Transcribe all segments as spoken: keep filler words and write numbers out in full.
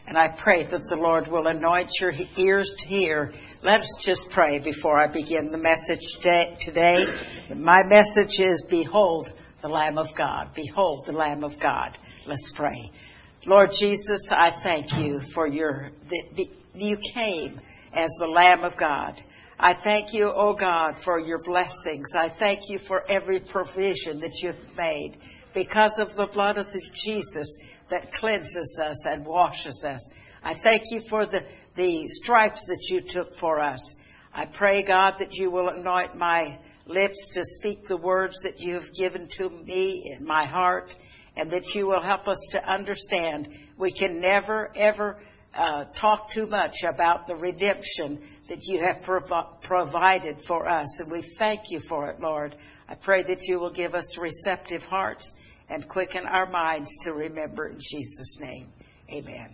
And I pray that the Lord will anoint your ears to hear. Let us just pray before I begin the message today. My message is, behold the Lamb of God. Behold the Lamb of God. Let's pray. Lord Jesus, I thank you for your, that you came as the Lamb of God. I thank you, oh God, for your blessings. I thank you for every provision that you've made because of the blood of Jesus that cleanses us and washes us. I thank you for the, the stripes that you took for us. I pray, God, that you will anoint my lips to speak the words that you have given to me in my heart, and that you will help us to understand. We can never, ever uh, talk too much about the redemption that you have prov- provided for us, and we thank you for it, Lord. I pray that you will give us receptive hearts and quicken our minds to remember, in Jesus' name. Amen.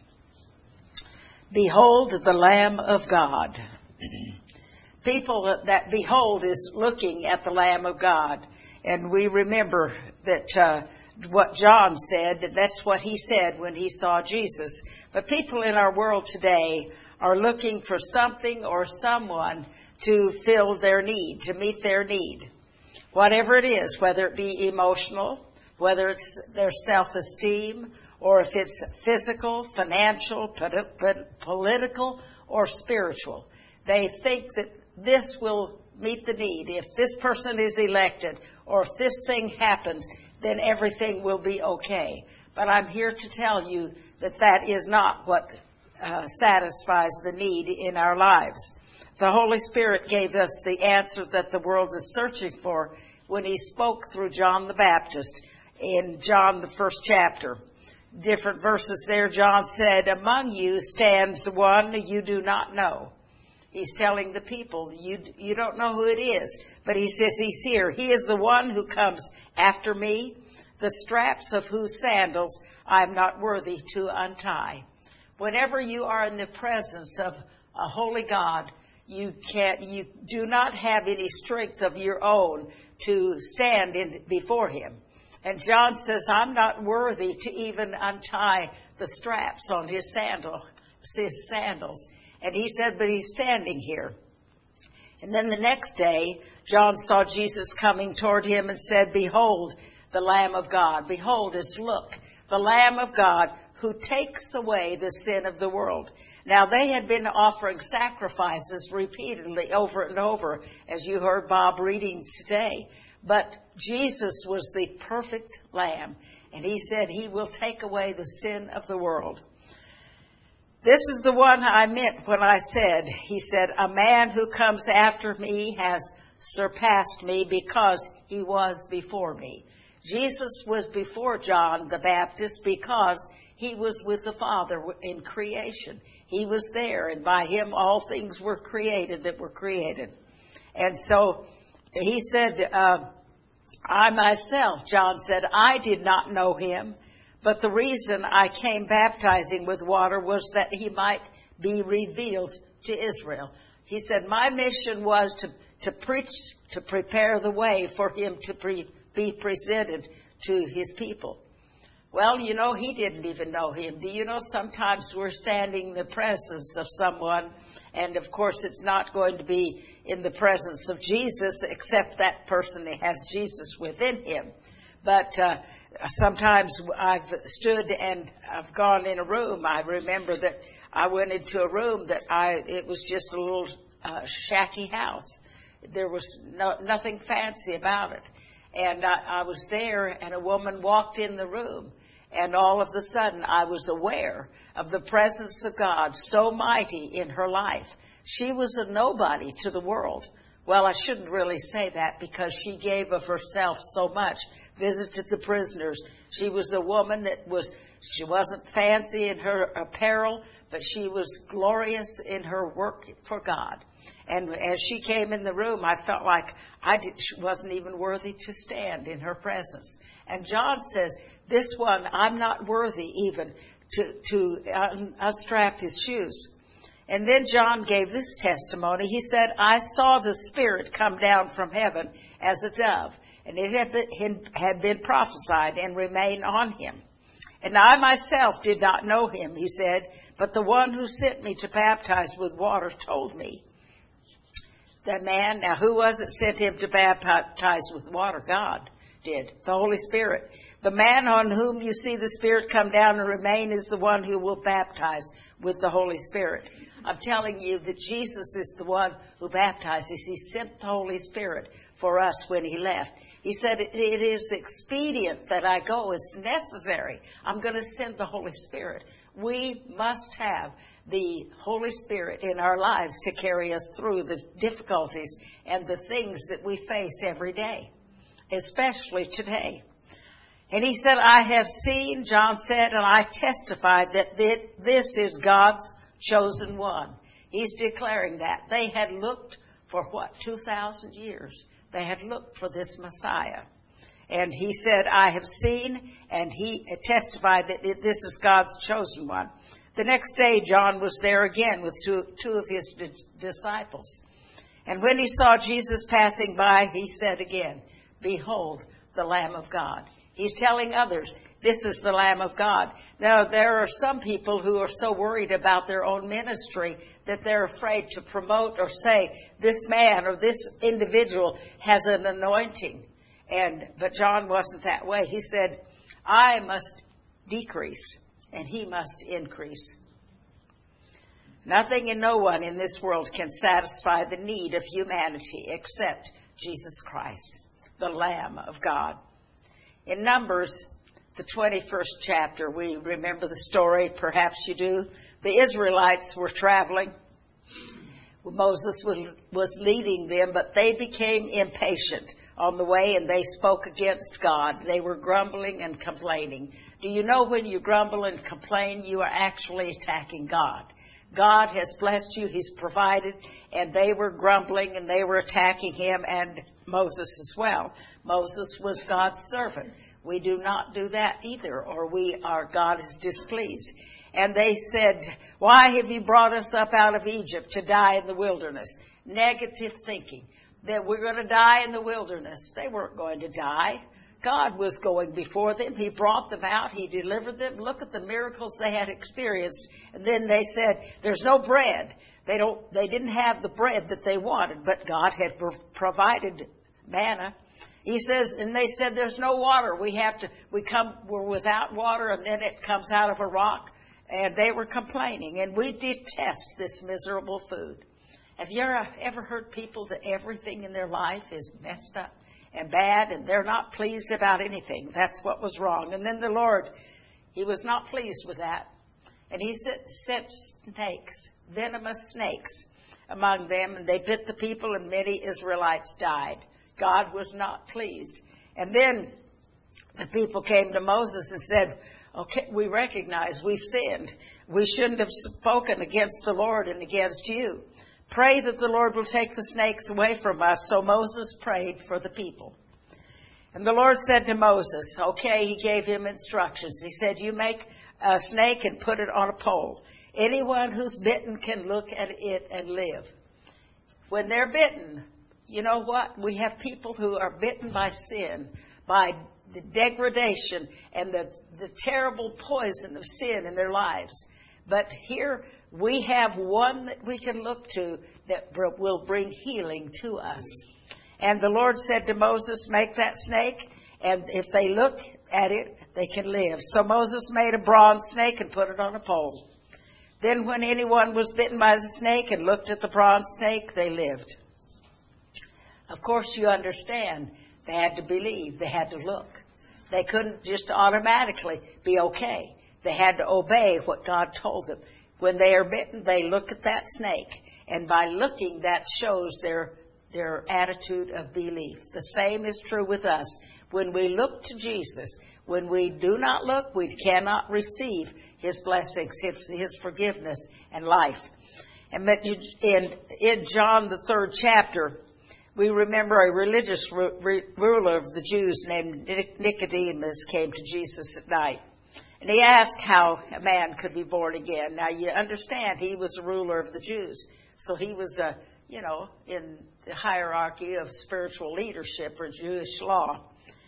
Behold the Lamb of God. People that behold is looking at the Lamb of God. And we remember that uh, what John said, that that's what he said when he saw Jesus. But people in our world today are looking for something or someone to fill their need, to meet their need. Whatever it is, whether it be emotional, whether it's their self-esteem, or if it's physical, financial, political, or spiritual. They think that this will meet the need. If this person is elected, or if this thing happens, then everything will be okay. But I'm here to tell you that that is not what uh, satisfies the need in our lives. The Holy Spirit gave us the answer that the world is searching for when he spoke through John the Baptist in John, the first chapter. Different verses there, John said, among you stands one you do not know. He's telling the people, you you don't know who it is, but he says he's here. He is the one who comes after me, the straps of whose sandals I am not worthy to untie. Whenever you are in the presence of a holy God, you can't, you do not have any strength of your own to stand in before him. And John says, I'm not worthy to even untie the straps on his sandal, his sandals. And he said, but he's standing here. And then the next day, John saw Jesus coming toward him and said, behold, the Lamb of God. Behold his look, the Lamb of God who takes away the sin of the world. Now, they had been offering sacrifices repeatedly over and over, as you heard Bob reading today. But Jesus was the perfect Lamb, and he said he will take away the sin of the world. This is the one I meant when I said, he said, a man who comes after me has surpassed me because he was before me. Jesus was before John the Baptist because he was with the Father in creation. He was there, and by him all things were created that were created. And so he said, uh, I myself, John said, I did not know him, but the reason I came baptizing with water was that he might be revealed to Israel. He said, my mission was to, to preach, to prepare the way for him to pre, be presented to his people. Well, you know, he didn't even know him. Do you know sometimes we're standing in the presence of someone, and of course it's not going to be in the presence of Jesus, except that person has Jesus within him. But uh, sometimes I've stood and I've gone in a room. I remember that I went into a room that I, it was just a little uh, shacky house. There was no, nothing fancy about it. And I, I was there, and a woman walked in the room. And all of a sudden, I was aware of the presence of God so mighty in her life. She was a nobody to the world. Well, I shouldn't really say that because she gave of herself so much, visited the prisoners. She was a woman that was, she wasn't fancy in her apparel, but she was glorious in her work for God. And as she came in the room, I felt like I did, wasn't even worthy to stand in her presence. And John says, this one, I'm not worthy even to, to unstrap his shoes. And then John gave this testimony. He said, I saw the Spirit come down from heaven as a dove, and it had been, had been prophesied and remain on him. And I myself did not know him, he said, but the one who sent me to baptize with water told me. The man, now who was it sent him to baptize with water? God did, the Holy Spirit. The man on whom you see the Spirit come down and remain is the one who will baptize with the Holy Spirit. I'm telling you that Jesus is the one who baptizes. He sent the Holy Spirit for us when he left. He said, it is expedient that I go. It's necessary. I'm going to send the Holy Spirit. We must have the Holy Spirit in our lives to carry us through the difficulties and the things that we face every day, especially today. And he said, I have seen, John said, and I testify that this is God's chosen one. He's declaring that. They had looked for what, two thousand years. They had looked for this Messiah. And he said, I have seen, and he testified that this is God's chosen one. The next day, John was there again with two, two of his disciples. And when he saw Jesus passing by, he said again, behold, the Lamb of God. He's telling others, this is the Lamb of God. Now, there are some people who are so worried about their own ministry that they're afraid to promote or say, this man or this individual has an anointing. And but John wasn't that way. He said, I must decrease and he must increase. Nothing and no one in this world can satisfy the need of humanity except Jesus Christ, the Lamb of God. In Numbers, the twenty-first chapter, we remember the story, perhaps you do. The Israelites were traveling. Moses was, was leading them, but they became impatient on the way and they spoke against God. They were grumbling and complaining. Do you know when you grumble and complain, you are actually attacking God? God has blessed you, he's provided, and they were grumbling and they were attacking him and Moses as well. Moses was God's servant. We do not do that either, or we are, God is displeased. And they said, why have you brought us up out of Egypt to die in the wilderness? Negative thinking, that we're going to die in the wilderness. They weren't going to die. God was going before them. He brought them out. He delivered them. Look at the miracles they had experienced. And then they said, there's no bread. They don't, they didn't have the bread that they wanted, but God had pro- provided manna. He says, and they said, there's no water. We have to, we come, we're without water and then it comes out of a rock. And they were complaining, and we detest this miserable food. Have you ever, ever heard people that everything in their life is messed up and bad, and they're not pleased about anything? That's what was wrong. And then the Lord, he was not pleased with that. And he sent snakes, venomous snakes among them, and they bit the people, and many Israelites died. God was not pleased. And then the people came to Moses and said, okay, we recognize we've sinned. We shouldn't have spoken against the Lord and against you. Pray that the Lord will take the snakes away from us. So Moses prayed for the people. And the Lord said to Moses, okay, he gave him instructions. He said, you make a snake and put it on a pole. Anyone who's bitten can look at it and live. When they're bitten, you know what? We have people who are bitten by sin, by the degradation and the, the terrible poison of sin in their lives. But here we have one that we can look to that will bring healing to us. And the Lord said to Moses, make that snake, and if they look at it, they can live. So Moses made a bronze snake and put it on a pole. Then when anyone was bitten by the snake and looked at the bronze snake, they lived. Of course, you understand, they had to believe, they had to look. They couldn't just automatically be okay. They had to obey what God told them. When they are bitten, they look at that snake. And by looking, that shows their, their attitude of belief. The same is true with us. When we look to Jesus, when we do not look, we cannot receive his blessings, his, his forgiveness and life. And in, in John, the third chapter, we remember a religious ruler of the Jews named Nicodemus came to Jesus at night. And he asked how a man could be born again. Now, you understand, he was a ruler of the Jews. So he was, uh, you know, in the hierarchy of spiritual leadership or Jewish law.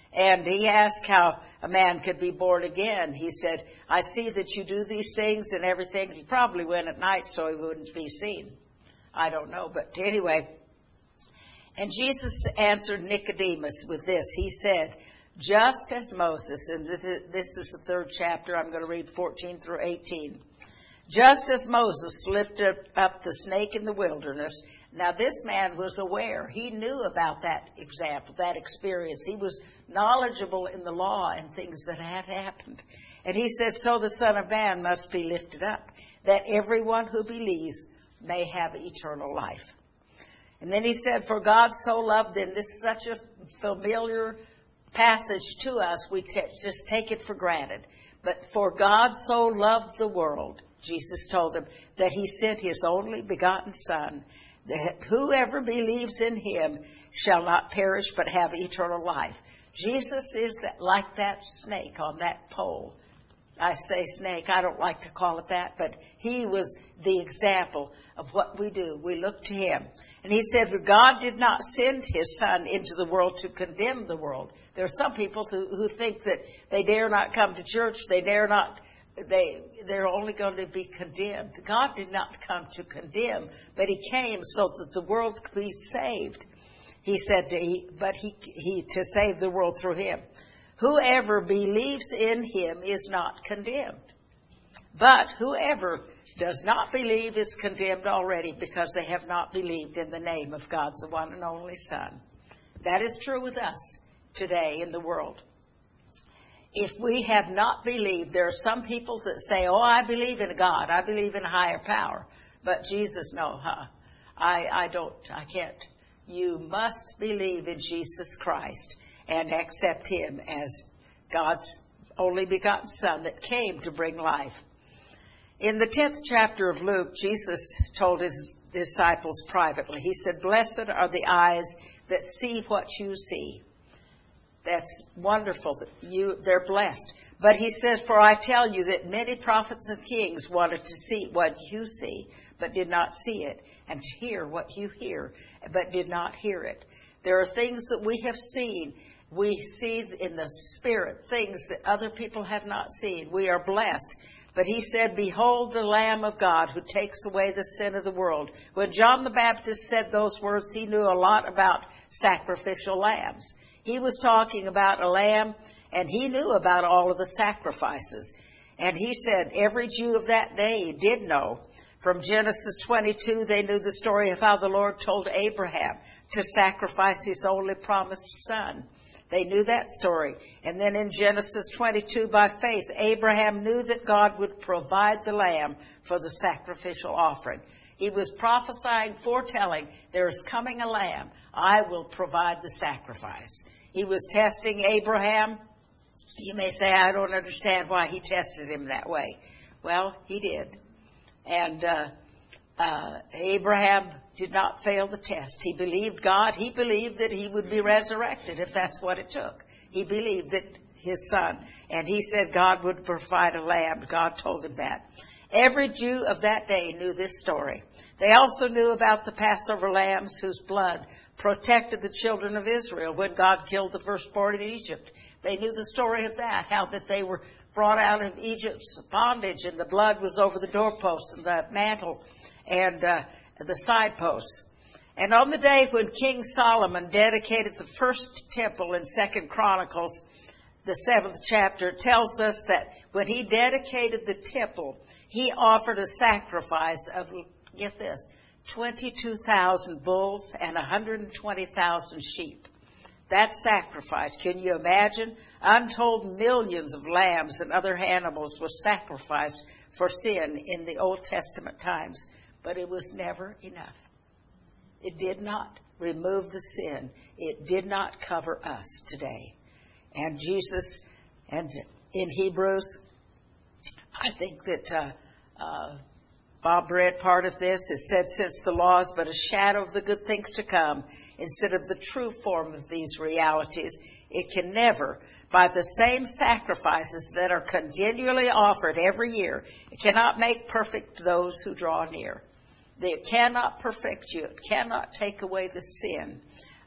And he asked how a man could be born again. He said, I see that you do these things and everything. He probably went at night so he wouldn't be seen. I don't know, but anyway. And Jesus answered Nicodemus with this. He said, just as Moses, and this is the third chapter, I'm going to read fourteen through eighteen. Just as Moses lifted up the snake in the wilderness. Now this man was aware. He knew about that example, that experience. He was knowledgeable in the law and things that had happened. And he said, so the Son of Man must be lifted up, that everyone who believes may have eternal life. And then he said, for God so loved them. This is such a familiar passage to us. We t- just take it for granted. But for God so loved the world, Jesus told them, that he sent his only begotten Son, that whoever believes in him shall not perish but have eternal life. Jesus is that, like that snake on that pole. I say snake, I don't like to call it that, but he was the example of what we do. We look to him. And he said, God did not send his Son into the world to condemn the world. There are some people who, who think that they dare not come to church, they dare not, they, they're only going to be condemned. God did not come to condemn, but he came so that the world could be saved. He said, to, he, but he, he to save the world through him. Whoever believes in him is not condemned. But whoever does not believe is condemned already because they have not believed in the name of God's one and only Son. That is true with us today in the world. If we have not believed, there are some people that say, oh, I believe in God. I believe in a higher power. But Jesus, no, huh? I, I don't, I can't. You must believe in Jesus Christ and accept him as God's only begotten Son that came to bring life. In the tenth chapter of Luke, Jesus told his disciples privately, he said, blessed are the eyes that see what you see. That's wonderful that you, they're blessed. But he says, for I tell you that many prophets and kings wanted to see what you see, but did not see it, and to hear what you hear, but did not hear it. There are things that we have seen. We see in the Spirit things that other people have not seen. We are blessed. But he said, behold the Lamb of God who takes away the sin of the world. When John the Baptist said those words, he knew a lot about sacrificial lambs. He was talking about a lamb, and he knew about all of the sacrifices. And he said every Jew of that day did know. From Genesis twenty-two, they knew the story of how the Lord told Abraham to sacrifice his only promised son. They knew that story. And then in Genesis twenty-two, by faith, Abraham knew that God would provide the lamb for the sacrificial offering. He was prophesying, foretelling, there is coming a lamb. I will provide the sacrifice. He was testing Abraham. You may say, I don't understand why he tested him that way. Well, he did. And uh, uh, Abraham did not fail the test. He believed God. He believed that he would be resurrected if that's what it took. He believed that his son. And he said God would provide a lamb. God told him that. Every Jew of that day knew this story. They also knew about the Passover lambs whose blood protected the children of Israel when God killed the firstborn in Egypt. They knew the story of that, how that they were brought out of Egypt's bondage and the blood was over the doorposts and the mantle and uh, the side posts. And on the day when King Solomon dedicated the first temple in Second Chronicles, the seventh chapter, tells us that when he dedicated the temple, he offered a sacrifice of, get this, twenty-two thousand bulls and one hundred twenty thousand sheep. That sacrifice, can you imagine? Untold millions of lambs and other animals were sacrificed for sin in the Old Testament times. But it was never enough. It did not remove the sin. It did not cover us today. And Jesus, and in Hebrews, I think that uh, uh, Bob read part of this. It said, since the law is but a shadow of the good things to come, instead of the true form of these realities, it can never, by the same sacrifices that are continually offered every year, it cannot make perfect those who draw near. It cannot perfect you. It cannot take away the sin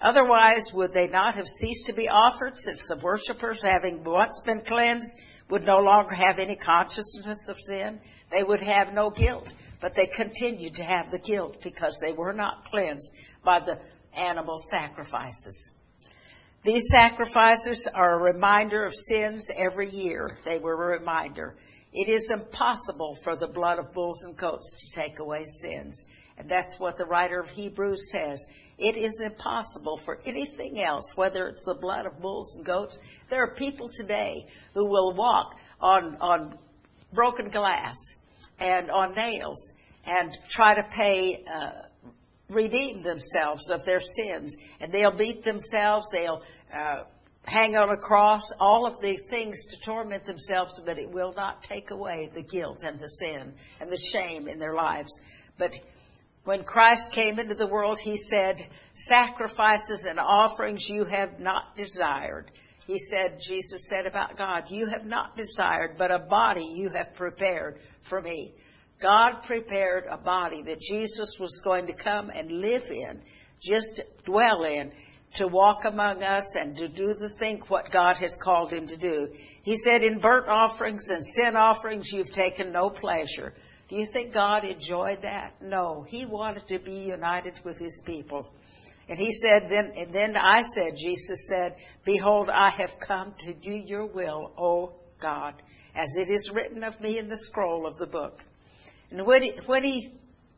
Otherwise, would they not have ceased to be offered, since the worshippers, having once been cleansed, would no longer have any consciousness of sin? They would have no guilt, but they continued to have the guilt because they were not cleansed by the animal sacrifices. These sacrifices are a reminder of sins every year. They were a reminder. It is impossible for the blood of bulls and goats to take away sins. And that's what the writer of Hebrews says. It is impossible for anything else, whether it's the blood of bulls and goats. There are people today who will walk on, on broken glass and on nails and try to pay, uh, redeem themselves of their sins. And they'll beat themselves, they'll uh, hang on a cross, all of the things to torment themselves, but it will not take away the guilt and the sin and the shame in their lives. But when Christ came into the world, he said, sacrifices and offerings you have not desired. He said, Jesus said about God, you have not desired, but a body you have prepared for me. God prepared a body that Jesus was going to come and live in, just dwell in, to walk among us and to do the thing what God has called him to do. He said, in burnt offerings and sin offerings you've taken no pleasure. Do you think God enjoyed that? No. He wanted to be united with his people. And he said, then, and then I said, Jesus said, behold, I have come to do your will, O God, as it is written of me in the scroll of the book. And when he, when he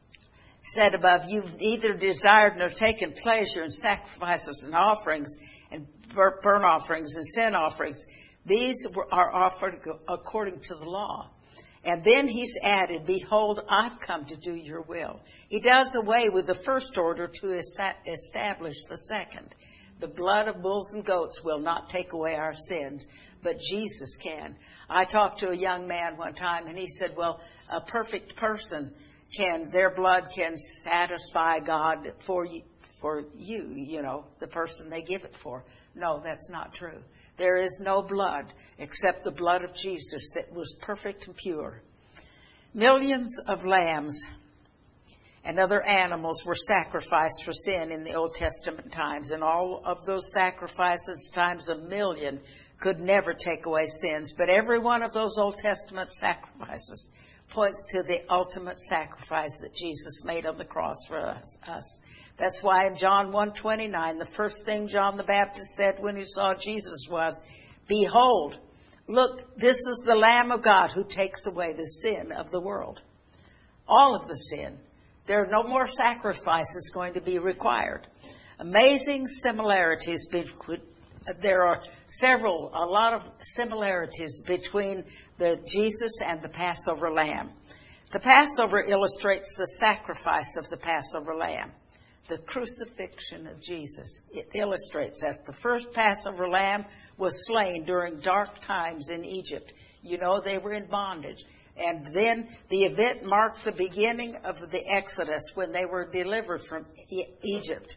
said above, you've neither desired nor taken pleasure in sacrifices and offerings and burnt offerings and sin offerings, these are offered according to the law. And then he's added, behold, I've come to do your will. He does away with the first order to establish the second. The blood of bulls and goats will not take away our sins, but Jesus can. I talked to a young man one time, and he said, well, a perfect person can, their blood can satisfy God for you, for you, you know, the person they give it for. No, that's not true. There is no blood except the blood of Jesus that was perfect and pure. Millions of lambs and other animals were sacrificed for sin in the Old Testament times, and all of those sacrifices times a million could never take away sins. But every one of those Old Testament sacrifices points to the ultimate sacrifice that Jesus made on the cross for us. us. That's why in John one twenty-nine, the first thing John the Baptist said when he saw Jesus was, behold, look, this is the Lamb of God who takes away the sin of the world. All of the sin. There are no more sacrifices going to be required. Amazing similarities between, there are several, a lot of similarities between the Jesus and the Passover lamb. The Passover illustrates the sacrifice of the Passover lamb. The crucifixion of Jesus. It illustrates that the first Passover lamb was slain during dark times in Egypt. You know, they were in bondage. And then the event marked the beginning of the Exodus when they were delivered from e- Egypt.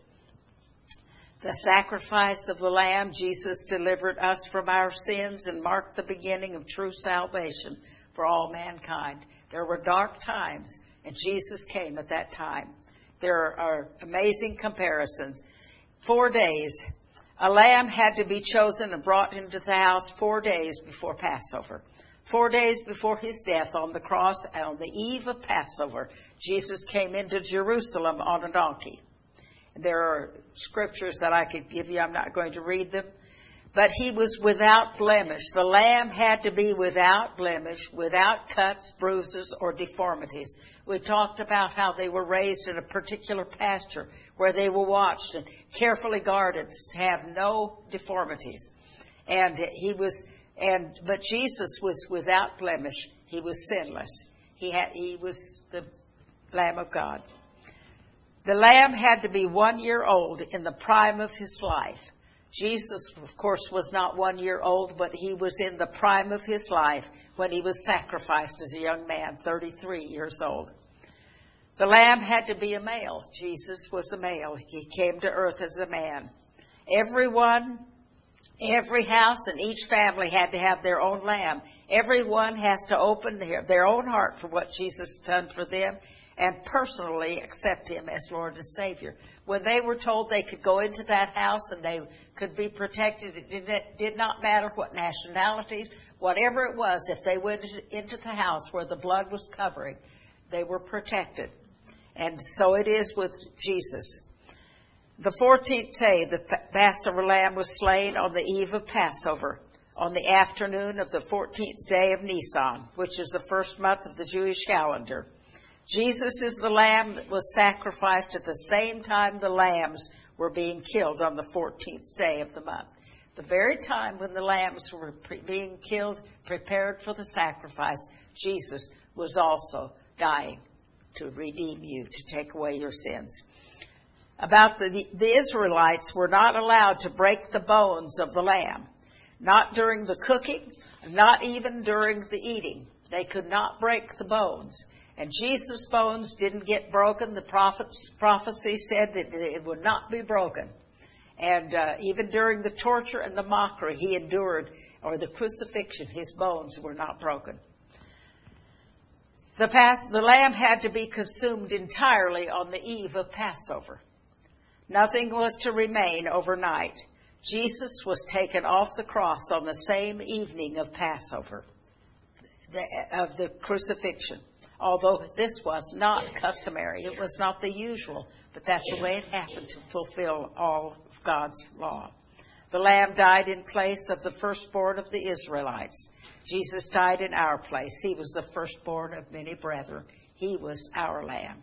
The sacrifice of the lamb, Jesus delivered us from our sins and marked the beginning of true salvation for all mankind. There were dark times, and Jesus came at that time. There are amazing comparisons. Four days. A lamb had to be chosen and brought into the house four days before Passover. Four days before his death on the cross, and on the eve of Passover, Jesus came into Jerusalem on a donkey. There are scriptures that I could give you. I'm not going to read them. But he was without blemish. The lamb had to be without blemish, without cuts, bruises, or deformities. We talked about how they were raised in a particular pasture where they were watched and carefully guarded to have no deformities. And he was, and but Jesus was without blemish. He was sinless. He had, he was the Lamb of God. The lamb had to be one year old in the prime of his life. Jesus, of course, was not one year old, but he was in the prime of his life when he was sacrificed as a young man, thirty-three years old. The lamb had to be a male. Jesus was a male. He came to earth as a man. Everyone, every house and each family had to have their own lamb. Everyone has to open their, their own heart for what Jesus has done for them. and personally accept him as Lord and Savior. When they were told they could go into that house and they could be protected, it did not matter what nationalities, whatever it was, if they went into the house where the blood was covering, they were protected. And so it is with Jesus. The fourteenth day, the Passover lamb was slain on the eve of Passover, on the afternoon of the fourteenth day of Nisan, which is the first month of the Jewish calendar. Jesus is the lamb that was sacrificed at the same time the lambs were being killed on the fourteenth day of the month. The very time when the lambs were pre- being killed, prepared for the sacrifice, Jesus was also dying to redeem you, to take away your sins. About the, the Israelites were not allowed to break the bones of the lamb, not during the cooking, not even during the eating. They could not break the bones. And Jesus' bones didn't get broken. The prophets, prophecy said that it would not be broken. And uh, even during the torture and the mockery he endured, or the crucifixion, his bones were not broken. The, Pas- the lamb had to be consumed entirely on the eve of Passover. Nothing was to remain overnight. Jesus was taken off the cross on the same evening of Passover, the, of the crucifixion. Although this was not customary, it was not the usual, but that's the way it happened to fulfill all of God's law. The lamb died in place of the firstborn of the Israelites. Jesus died in our place. He was the firstborn of many brethren. He was our lamb.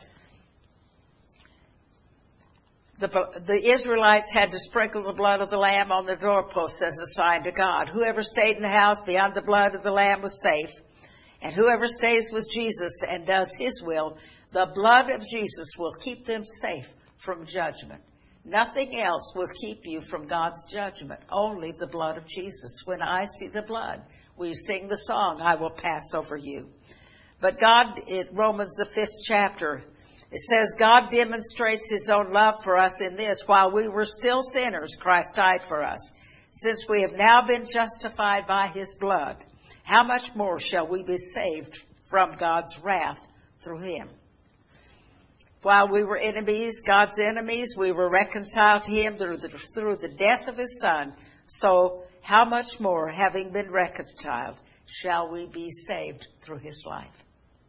The, the Israelites had to sprinkle the blood of the lamb on the doorposts as a sign to God. Whoever stayed in the house beyond the blood of the lamb was safe. And whoever stays with Jesus and does his will, the blood of Jesus will keep them safe from judgment. Nothing else will keep you from God's judgment, only the blood of Jesus. When I see the blood, we sing the song, I will pass over you. But God, in Romans the fifth chapter, it says, God demonstrates his own love for us in this: while we were still sinners, Christ died for us. Since we have now been justified by his blood, how much more shall we be saved from God's wrath through him? While we were enemies, God's enemies, we were reconciled to him through the, through the death of his Son. So how much more, having been reconciled, shall we be saved through his life?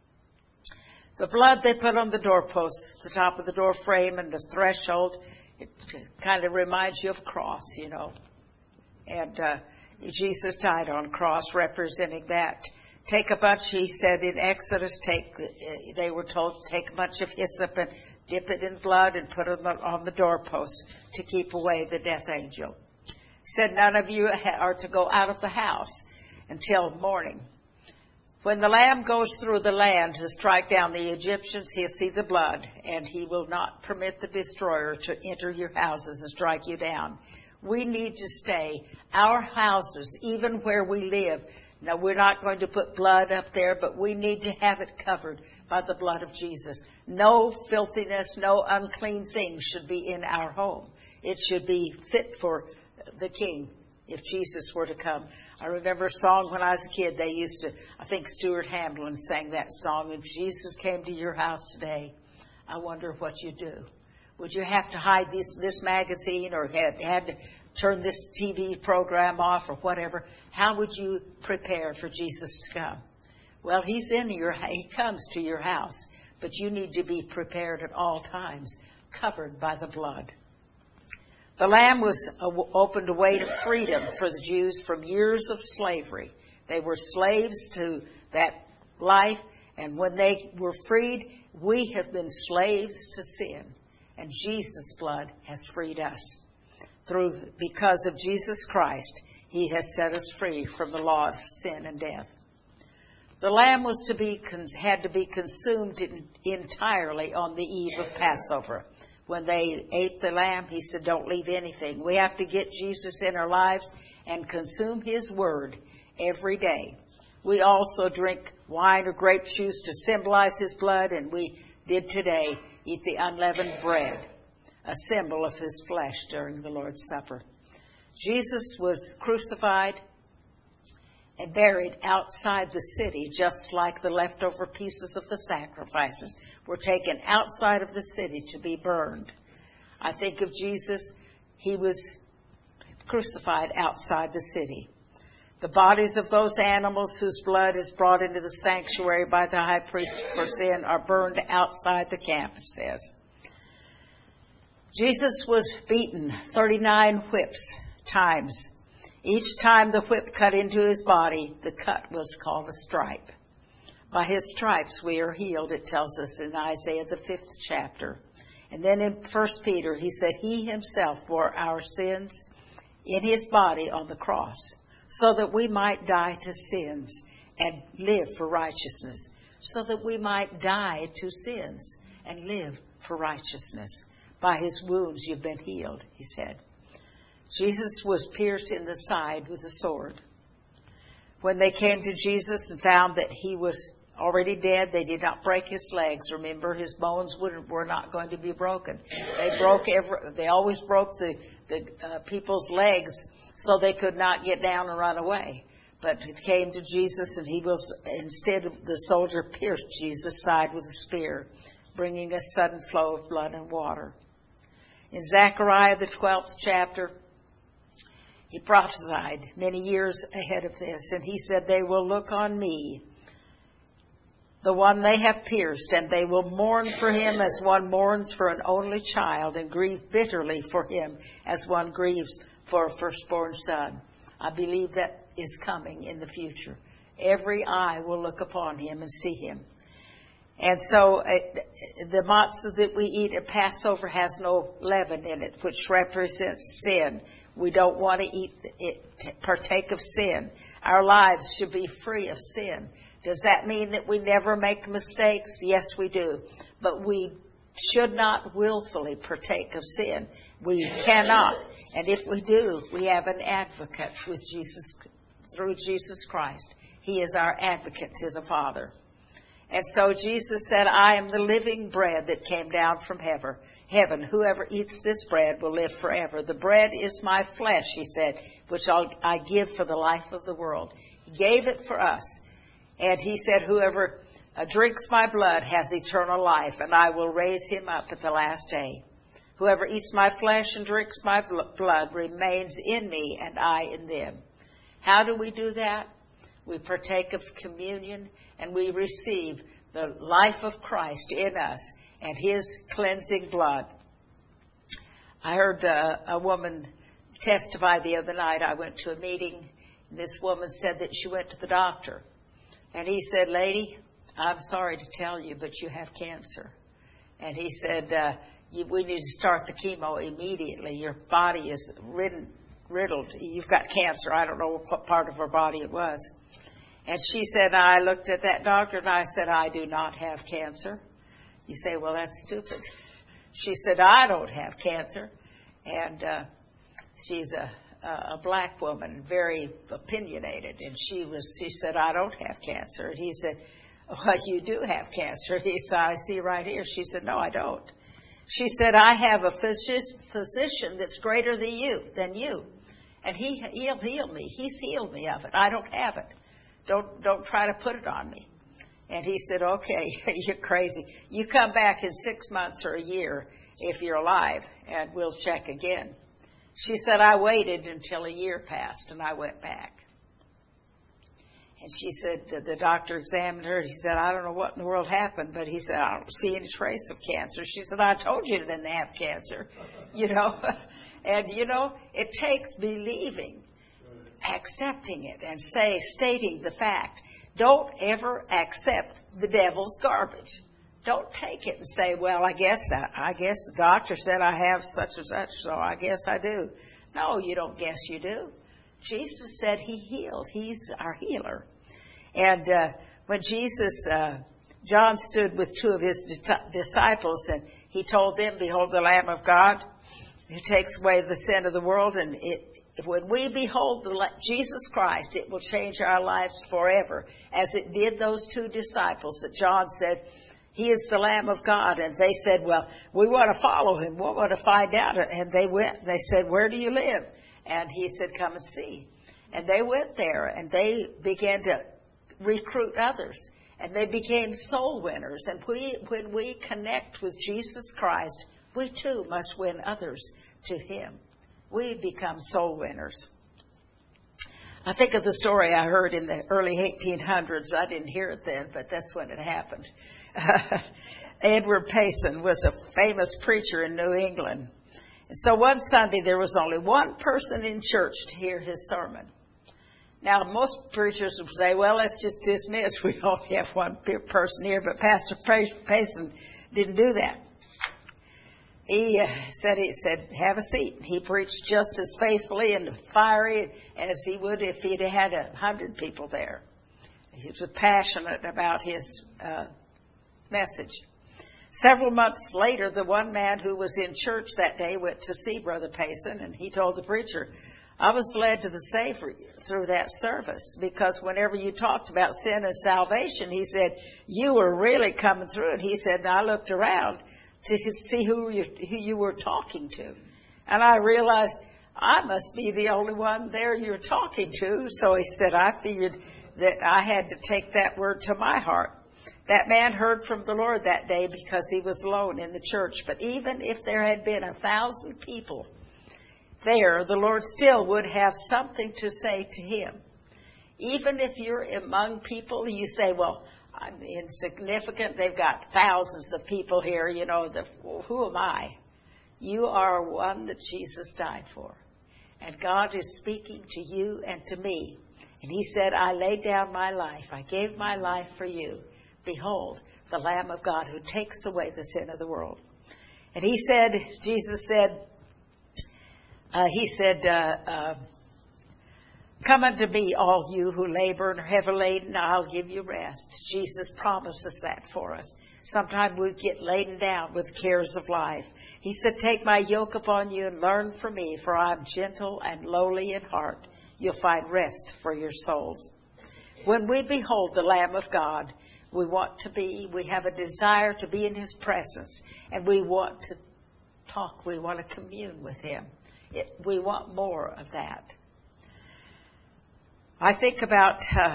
The blood they put on the doorposts, the top of the door frame and the threshold, it kind of reminds you of cross, you know. And uh, Jesus died on a cross representing that. Take a bunch, he said in Exodus, take, they were told to take a bunch of hyssop and dip it in blood and put it on the doorpost to keep away the death angel. He said none of you are to go out of the house until morning. When the lamb goes through the land to strike down the Egyptians, he'll see the blood, and he will not permit the destroyer to enter your houses and strike you down. We need to stay. Our houses, even where we live, now we're not going to put blood up there, but we need to have it covered by the blood of Jesus. No filthiness, no unclean thing should be in our home. It should be fit for the King if Jesus were to come. I remember a song when I was a kid. They used to, I think Stuart Hamblin sang that song, if Jesus came to your house today, I wonder what you'd do. Would you have to hide this, this magazine or had, had to turn this T V program off or whatever? How would you prepare for Jesus to come? Well, he's in your, he comes to your house, but you need to be prepared at all times, covered by the blood. The Lamb was opened a way to freedom for the Jews from years of slavery. They were slaves to that life, and when they were freed, we have been slaves to sin. And Jesus' blood has freed us. Through, because of Jesus Christ, he has set us free from the law of sin and death. The lamb was to be had to be consumed in, entirely on the eve of Passover. When they ate the lamb, he said, don't leave anything. We have to get Jesus in our lives and consume his word every day. We also drink wine or grape juice to symbolize his blood, and we did today eat the unleavened bread, a symbol of his flesh during the Lord's Supper. Jesus was crucified and buried outside the city, just like the leftover pieces of the sacrifices were taken outside of the city to be burned. I think of Jesus, he was crucified outside the city. The bodies of those animals whose blood is brought into the sanctuary by the high priest for sin are burned outside the camp, it says. Jesus was beaten thirty-nine whips times. Each time the whip cut into his body, the cut was called a stripe. By his stripes we are healed, it tells us in Isaiah the fifth chapter. And then in First Peter, he said, he himself bore our sins in his body on the cross, so that we might die to sins and live for righteousness. So that we might die to sins and live for righteousness. By his wounds you've been healed, he said. Jesus was pierced in the side with a sword. When they came to Jesus and found that he was already dead, they did not break his legs. Remember, his bones were not going to be broken. They broke every, they always broke the, the uh, people's legs so they could not get down and run away. But it came to Jesus, and he was, instead of the soldier pierced Jesus' side with a spear, bringing a sudden flow of blood and water. In Zechariah, the twelfth chapter, he prophesied many years ahead of this, and he said, they will look on me, the one they have pierced, and they will mourn for him as one mourns for an only child, and grieve bitterly for him as one grieves for a firstborn son. I believe that is coming in the future. Every eye will look upon him and see him. And so uh, the matzah that we eat at Passover has no leaven in it, which represents sin. We don't want to eat it, to partake of sin. Our lives should be free of sin. Does that mean that we never make mistakes? Yes, we do. But we should not willfully partake of sin. We cannot. And if we do, we have an advocate with Jesus, through Jesus Christ. He is our advocate to the Father. And so Jesus said, I am the living bread that came down from heaven. Heaven. Whoever eats this bread will live forever. The bread is my flesh, he said, which I'll, I give for the life of the world. He gave it for us. And he said, whoever uh, drinks my blood has eternal life, and I will raise him up at the last day. Whoever eats my flesh and drinks my blood remains in me, and I in them. How do we do that? We partake of communion, and we receive the life of Christ in us and his cleansing blood. I heard uh, a woman testify the other night. I went to a meeting, and this woman said that she went to the doctor. And he said, lady, I'm sorry to tell you, but you have cancer. And he said, uh, you, we need to start the chemo immediately. Your body is ridden, riddled. You've got cancer. I don't know what part of her body it was. And she said, I looked at that doctor and I said, I do not have cancer. You say, well, that's stupid. She said, I don't have cancer. And uh, she's a, a black woman, very opinionated. And she was, she said, I don't have cancer. And he said, well, you do have cancer. He said, I see right here. She said, no, I don't. She said, I have a physician that's greater than you, than you. And he, he'll heal me. He's healed me of it. I don't have it. Don't don't try to put it on me. And he said, okay, you're crazy. You come back in six months or a year if you're alive, and we'll check again. She said, I waited until a year passed, and I went back. And she said, the doctor examined her, and he said, I don't know what in the world happened, but he said, I don't see any trace of cancer. She said, I told you you didn't have cancer, you know. And, you know, it takes believing, accepting it, and say, stating the fact. Don't ever accept the devil's garbage. Don't take it and say, well, I guess that, I guess the doctor said I have such and such, so I guess I do. No, you don't guess you do. Jesus said he healed. He's our healer. And uh, when Jesus, uh, John stood with two of his disciples, and he told them, behold the Lamb of God who takes away the sin of the world. And it, when we behold the, Jesus Christ, it will change our lives forever, as it did those two disciples that John said, he is the Lamb of God. And they said, well, we want to follow him. We want to find out. And they went, they said, where do you live? And he said, come and see. And they went there and they began to recruit others. And they became soul winners. And we, when we connect with Jesus Christ, we too must win others to him. We become soul winners. I think of the story I heard in the early eighteen hundreds. I didn't hear it then, but that's when it happened. Edward Payson was a famous preacher in New England. And so one Sunday there was only one person in church to hear his sermon. Now, most preachers would say, well, let's just dismiss. We only have one person here. But Pastor Payson didn't do that. He uh, said, he said, have a seat. He preached just as faithfully and fiery as he would if he'd had a hundred people there. He was passionate about his uh, message. Several months later, the one man who was in church that day went to see Brother Payson, and he told the preacher, I was led to the Savior through that service, because whenever you talked about sin and salvation, he said, you were really coming through it. He said, and I looked around to see who you, who you were talking to. And I realized I must be the only one there you're talking to. So he said, I figured that I had to take that word to my heart. That man heard from the Lord that day because he was alone in the church. But even if there had been a thousand people there, the Lord still would have something to say to him. Even if you're among people, you say, well, I'm insignificant. They've got thousands of people here. You know, the, well, who am I? You are one that Jesus died for. And God is speaking to you and to me. And he said, I laid down my life. I gave my life for you. Behold, the Lamb of God who takes away the sin of the world. And he said, Jesus said, uh, he said, uh, uh, come unto me, all you who labor and are heavy laden, I'll give you rest. Jesus promises that for us. Sometimes we get laden down with cares of life. He said, take my yoke upon you and learn from me, for I'm gentle and lowly in heart. You'll find rest for your souls. When we behold the Lamb of God, we want to be, we have a desire to be in his presence, and we want to talk, we want to commune with him. It, we want more of that. I think about, uh,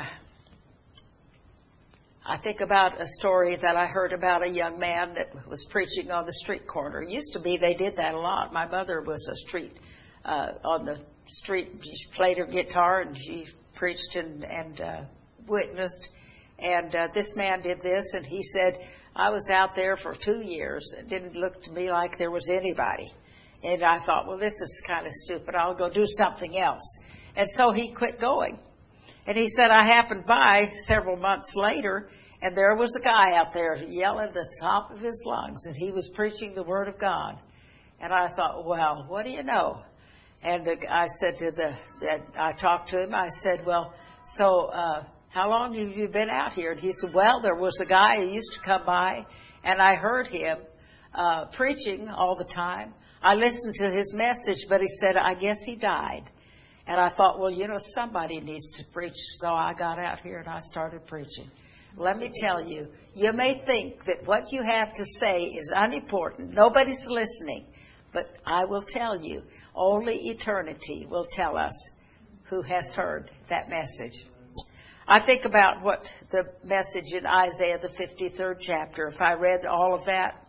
I think about a story that I heard about a young man that was preaching on the street corner. It used to be they did that a lot. My mother was a street, uh, on the street, she played her guitar and she preached and, and uh, witnessed. And uh, this man did this, and he said, I was out there for two years. It didn't look to me like there was anybody. And I thought, well, this is kind of stupid. I'll go do something else. And so he quit going. And he said, I happened by several months later, and there was a guy out there yelling at the top of his lungs, and he was preaching the Word of God. And I thought, well, what do you know? And the, I said to the, that I talked to him, I said, well, so, uh, how long have you been out here? And he said, well, there was a guy who used to come by, and I heard him uh, preaching all the time. I listened to his message, but he said, I guess he died. And I thought, well, you know, somebody needs to preach. So I got out here and I started preaching. Let me tell you, you may think that what you have to say is unimportant. Nobody's listening. But I will tell you, only eternity will tell us who has heard that message. I think about what the message in Isaiah, the fifty-third chapter. If I read all of that,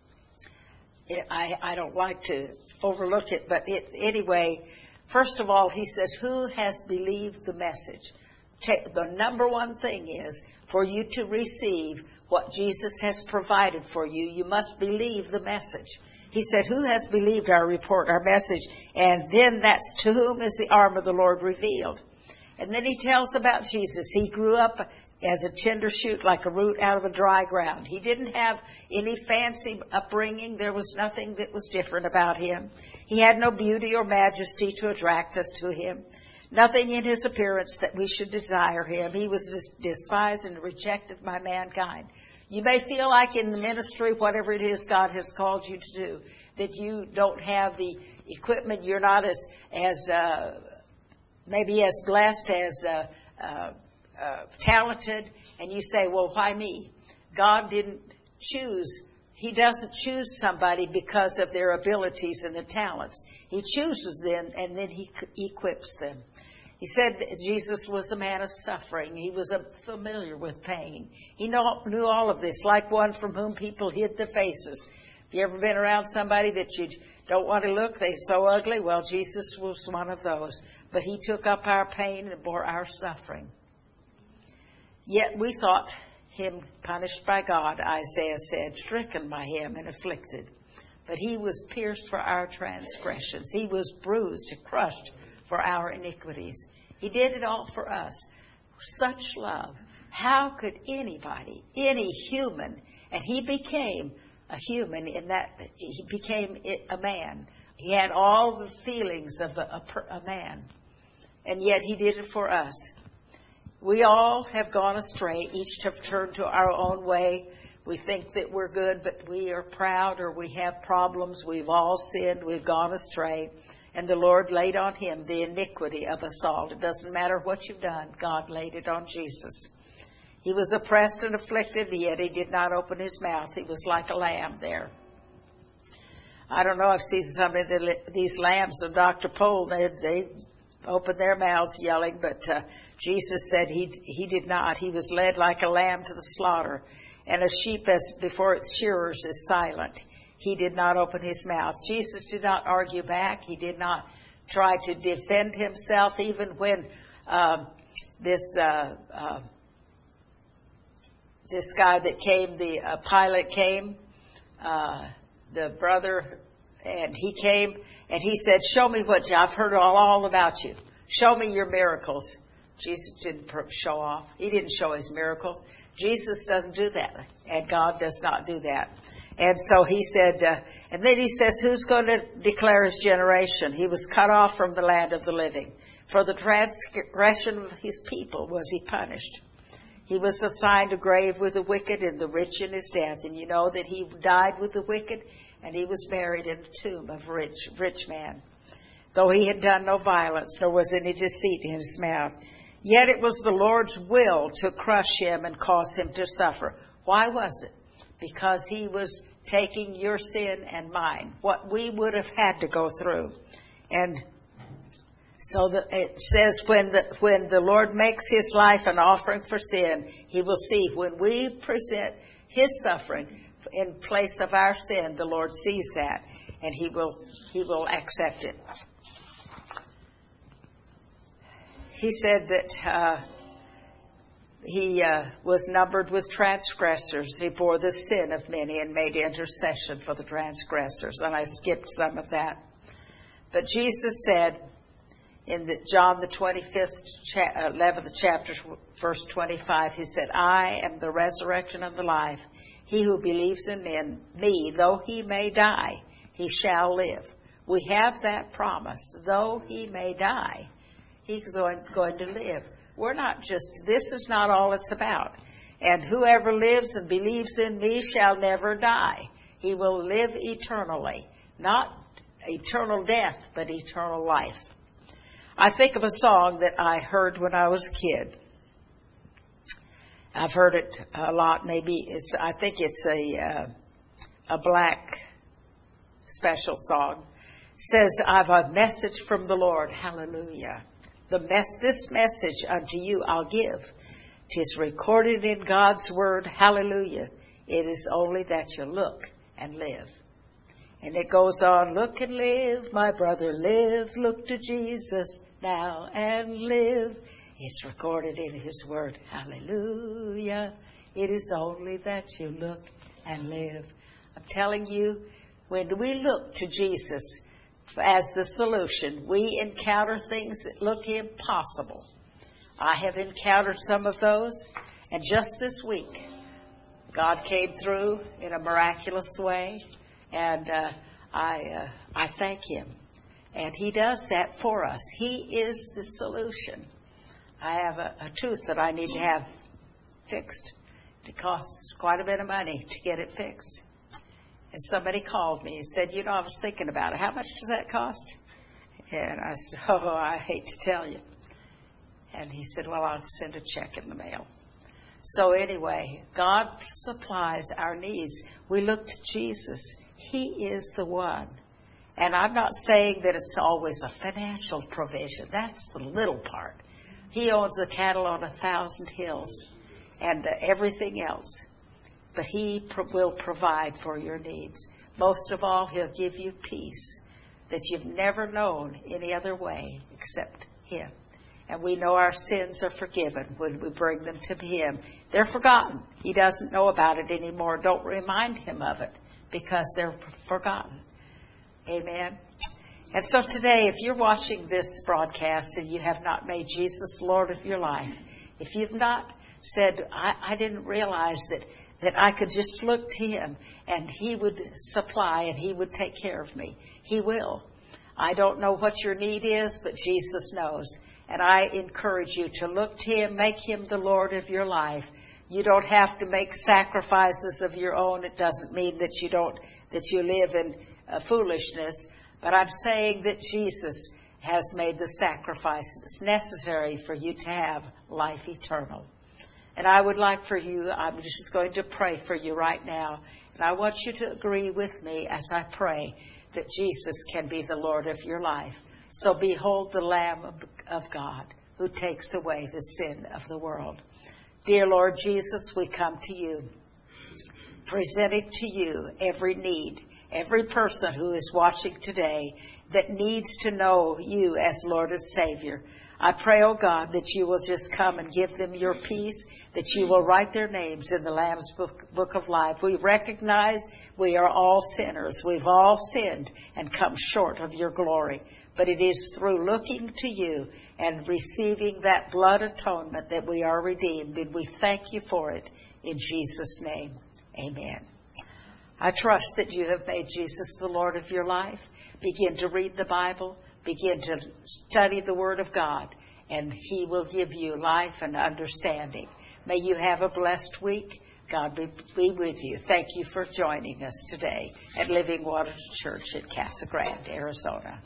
it, I, I don't like to overlook it. But it, anyway, first of all, he says, who has believed the message? The number one thing is for you to receive what Jesus has provided for you, you must believe the message. He said, who has believed our report, our message? And then that's to whom is the arm of the Lord revealed. And then he tells about Jesus. He grew up as a tender shoot, like a root out of a dry ground. He didn't have any fancy upbringing. There was nothing that was different about him. He had no beauty or majesty to attract us to him. Nothing in his appearance that we should desire him. He was despised and rejected by mankind. You may feel like in the ministry, whatever it is God has called you to do, that you don't have the equipment. You're not as, as, uh, maybe as blessed, as uh, uh, uh, talented, and you say, well, why me? God didn't choose. He doesn't choose somebody because of their abilities and their talents. He chooses them, and then he equips them. He said that Jesus was a man of suffering. He was a, familiar with pain. He know, knew all of this, like one from whom people hid their faces. Have you ever been around somebody that you don't want to look? They're so ugly. Well, Jesus was one of those. But he took up our pain and bore our suffering. Yet we thought him punished by God, Isaiah said, stricken by him and afflicted. But he was pierced for our transgressions. He was bruised and crushed for our iniquities. He did it all for us. Such love. How could anybody, any human, and he became a human in that, he became a man. He had all the feelings of a, a, a man. And yet he did it for us. We all have gone astray. Each have turned to our own way. We think that we're good, but we are proud or we have problems. We've all sinned. We've gone astray. And the Lord laid on him the iniquity of us all. It doesn't matter what you've done. God laid it on Jesus. He was oppressed and afflicted, yet he did not open his mouth. He was like a lamb there. I don't know. I've seen some of the, these lambs of Doctor Pole. They, they open their mouths yelling, but uh, Jesus said he he did not. He was led like a lamb to the slaughter, and a sheep as before its shearers is silent. He did not open his mouth. Jesus did not argue back. He did not try to defend himself, even when uh, this uh, uh, this guy that came, the uh, Pilate came, uh, the brother, and he came and he said, "Show me what you, I've heard all, all about you. Show me your miracles." Jesus didn't show off. He didn't show his miracles. Jesus doesn't do that, and God does not do that. And so he said, uh, and then he says, who's going to declare his generation? He was cut off from the land of the living. For the transgression of his people was he punished. He was assigned a grave with the wicked and the rich in his death. And you know that he died with the wicked, and he was buried in a tomb of a rich, rich man. Though he had done no violence, nor was any deceit in his mouth. Yet it was the Lord's will to crush him and cause him to suffer. Why was it? Because he was taking your sin and mine, what we would have had to go through. And so the, it says when the, when the Lord makes his life an offering for sin, he will see when we present his suffering in place of our sin, the Lord sees that, and he will he will accept it. He said that uh, he uh, was numbered with transgressors. He bore the sin of many and made intercession for the transgressors. And I skipped some of that. But Jesus said in the, John the twenty-fifth, cha- eleventh chapter, verse twenty-five, he said, "I am the resurrection and the life. He who believes in me, though he may die, he shall live." We have that promise. Though he may die, he's going, going to live. We're not just, this is not all it's about. And whoever lives and believes in me shall never die. He will live eternally. Not eternal death, but eternal life. I think of a song that I heard when I was a kid. I've heard it a lot. Maybe it's, I think it's a, uh, a black special song. It says, "I've a message from the Lord." Hallelujah. The mess, this message unto you I'll give. 'Tis recorded in God's word. Hallelujah. It is only that you look and live. And it goes on, "Look and live, my brother, live. Look to Jesus now and live. It's recorded in his word. Hallelujah. It is only that you look and live." I'm telling you, when we look to Jesus as the solution, we encounter things that look impossible. I have encountered some of those, and just this week, God came through in a miraculous way, and uh, I uh, I thank him. And he does that for us. He is the solution. I have a, a tooth that I need to have fixed. It costs quite a bit of money to get it fixed. And somebody called me and said, "You know, I was thinking about it. How much does that cost?" And I said, "Oh, I hate to tell you." And he said, "Well, I'll send a check in the mail." So anyway, God supplies our needs. We look to Jesus. He is the one. And I'm not saying that it's always a financial provision. That's the little part. He owns the cattle on a thousand hills and uh, everything else. But He pro- will provide for your needs. Most of all, He'll give you peace that you've never known any other way except Him. And we know our sins are forgiven when we bring them to Him. They're forgotten. He doesn't know about it anymore. Don't remind Him of it because they're forgotten. Amen. And so today, if you're watching this broadcast and you have not made Jesus Lord of your life, if you've not said, I, I didn't realize that, that I could just look to Him and He would supply and He would take care of me. He will. I don't know what your need is, but Jesus knows. And I encourage you to look to Him, make Him the Lord of your life. You don't have to make sacrifices of your own. It doesn't mean that you don't, that you live in uh, foolishness. But I'm saying that Jesus has made the sacrifice that's necessary for you to have life eternal. And I would like for you, I'm just going to pray for you right now. And I want you to agree with me as I pray that Jesus can be the Lord of your life. So behold the Lamb of God who takes away the sin of the world. Dear Lord Jesus, we come to you, presenting to you every need, every person who is watching today that needs to know you as Lord and Savior. I pray, oh God, that you will just come and give them your peace, that you will write their names in the Lamb's book, book of life. We recognize we are all sinners. We've all sinned and come short of your glory. But it is through looking to you and receiving that blood atonement that we are redeemed. And we thank you for it in Jesus' name. Amen. I trust that you have made Jesus the Lord of your life. Begin to read the Bible. Begin to study the Word of God. And He will give you life and understanding. May you have a blessed week. God be, be with you. Thank you for joining us today at Living Waters Church in Casa Grande, Arizona.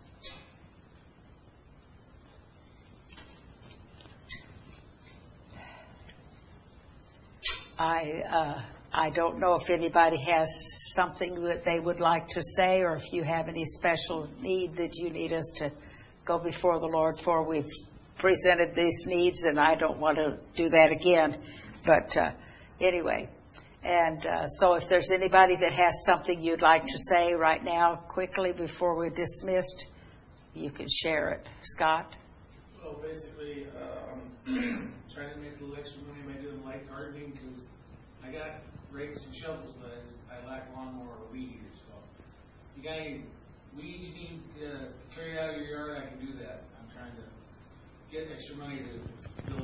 I uh, I don't know if anybody has something that they would like to say, or if you have any special need that you need us to go before the Lord for. We've presented these needs, and I don't want to do that again. But uh, anyway, and uh, so if there's anybody that has something you'd like to say right now, quickly before we're dismissed, you can share it. Scott? Well, basically, uh, I'm trying to make a little extra money by doing light gardening because I got rakes and shovels, but I lack lawnmower or weed eater. So, you got any weeds you need to carry out of your yard? I can do that. I'm trying to get extra money to build